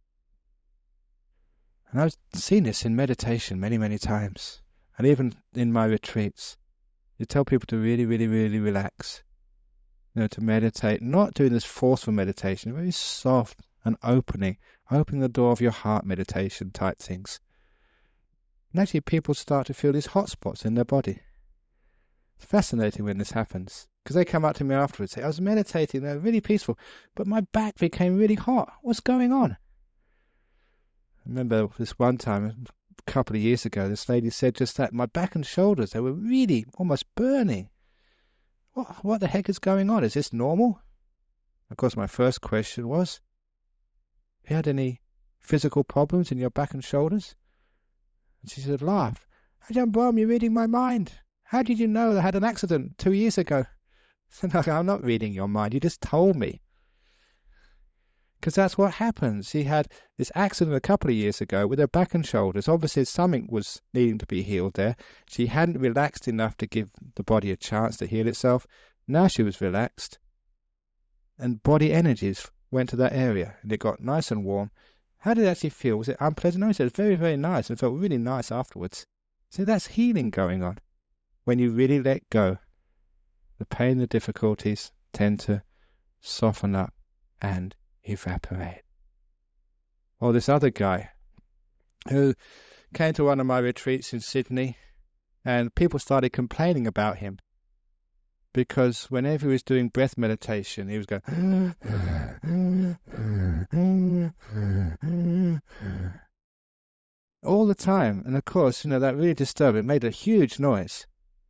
And I've seen this in meditation many, many times. And even in my retreats. You tell people to really, really, really relax. You know, to meditate. Not doing this forceful meditation. Very soft and opening. Opening the door of your heart meditation type things. And actually people start to feel these hot spots in their body. It's fascinating when this happens. Because they come up to me afterwards and say, I was meditating, they were really peaceful. But my back became really hot. What's going on? I remember this one time, a couple of years ago, this lady said just that, my back and shoulders, they were really almost burning. What, what the heck is going on? Is this normal? Of course, my first question was, have you had any physical problems in your back and shoulders? And she said, laughed. Ajahn Brahm, you're reading my mind. How did you know I had an accident two years ago? I said, no, I'm not reading your mind. You just told me. Because that's what happens. She had this accident a couple of years ago with her back and shoulders. Obviously, something was needing to be healed there. She hadn't relaxed enough to give the body a chance to heal itself. Now she was relaxed. And body energies went to that area. And it got nice and warm. How did it actually feel? Was it unpleasant? No, it was very, very nice. It felt really nice afterwards. So that's healing going on. When you really let go, the pain, the difficulties tend to soften up, and evaporate. Or this other guy who came to one of my retreats in Sydney, and people started complaining about him because whenever he was doing breath meditation, he was going all the time. And of course, you know, that really disturbed. It made a huge noise.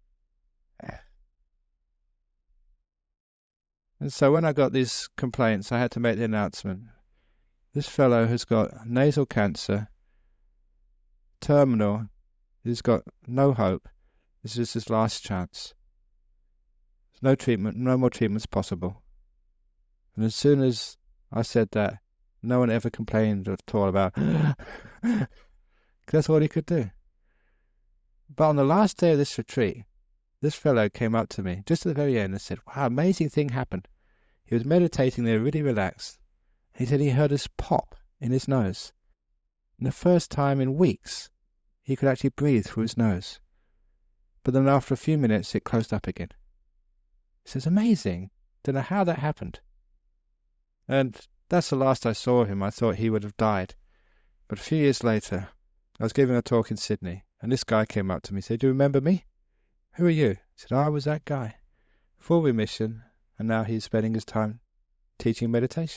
And so when I got these complaints, I had to make the announcement. This fellow has got nasal cancer, terminal, he's got no hope. This is his last chance. There's no treatment, no more treatments possible. And as soon as I said that, no one ever complained at all about that's all he could do. But on the last day of this retreat, this fellow came up to me just at the very end and said, wow, amazing thing happened. He was meditating there, really relaxed. He said he heard this pop in his nose. And the first time in weeks, he could actually breathe through his nose. But then after a few minutes, it closed up again. He says, amazing. Don't know how that happened. And that's the last I saw of him. I thought he would have died. But a few years later, I was giving a talk in Sydney, and this guy came up to me and said, do you remember me? Who are you? He said, oh, I was that guy. Full remission, and now he's spending his time teaching meditation.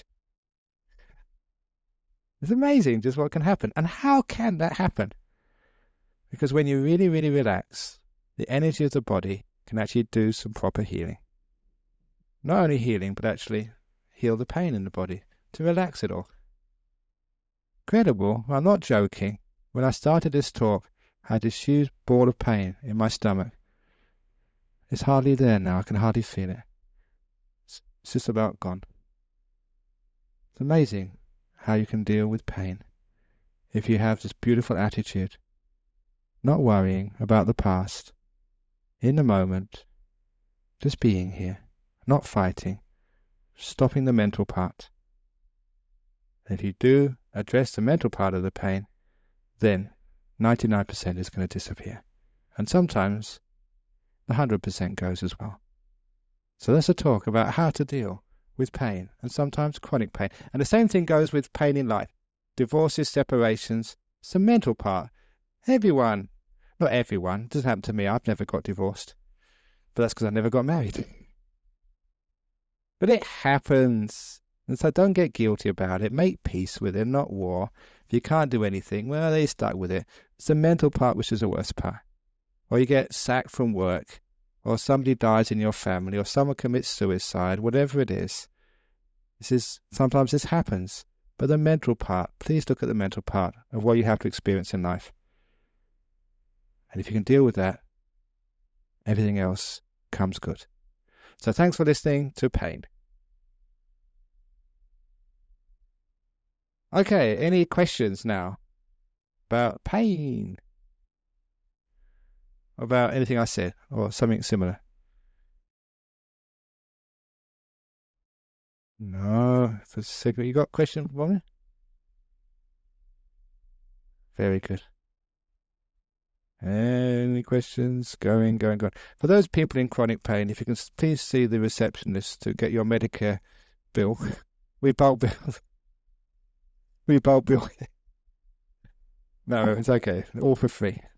It's amazing just what can happen. And how can that happen? Because when you really, really relax, the energy of the body can actually do some proper healing. Not only healing, but actually heal the pain in the body, to relax it all. Incredible. I'm not joking. When I started this talk, I had this huge ball of pain in my stomach. It's hardly there now. I can hardly feel it. It's just about gone. It's amazing how you can deal with pain if you have this beautiful attitude, not worrying about the past, in the moment, just being here, not fighting, stopping the mental part. And if you do address the mental part of the pain, then ninety-nine percent is going to disappear. And sometimes the one hundred percent goes as well. So that's a talk about how to deal with pain, and sometimes chronic pain. And the same thing goes with pain in life. Divorces, separations, it's the mental part. Everyone, not everyone, it doesn't happen to me, I've never got divorced. But that's because I never got married. But it happens. And so don't get guilty about it. Make peace with it, not war. If you can't do anything, well, they're stuck with it. It's the mental part which is the worst part. Or you get sacked from work, or somebody dies in your family, or someone commits suicide, whatever it is. This is, sometimes this happens. But the mental part, please look at the mental part of what you have to experience in life. And if you can deal with that, everything else comes good. So thanks for listening to Pain. Okay, any questions now about pain? About anything I said, or something similar? No, for a second. You got a question for me? Very good. Any questions? Going, going, going. For those people in chronic pain, if you can please see the receptionist to get your Medicare bill. We bulk bill. We bulk bill. No, it's okay. All for free.